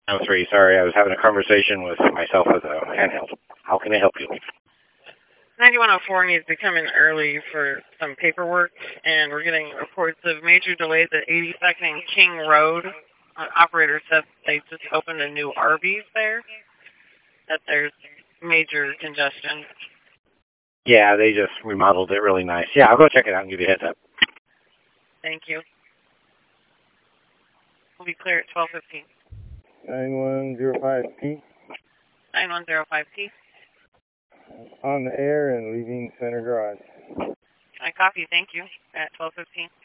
I'm sorry, I was having a conversation with myself with a handheld. How can I help you? 9104 needs to come in early for some paperwork, and we're getting reports of major delays at 82nd and King Road. Operator said they just opened a new Arby's there, that there's major congestion. Yeah, they just remodeled it really nice. Yeah, I'll go check it out and give you a heads up. Thank you. We'll be clear at 12:15. 9105P. 9105P. On the air and leaving Center Garage. I copy. Thank you. At 12:15.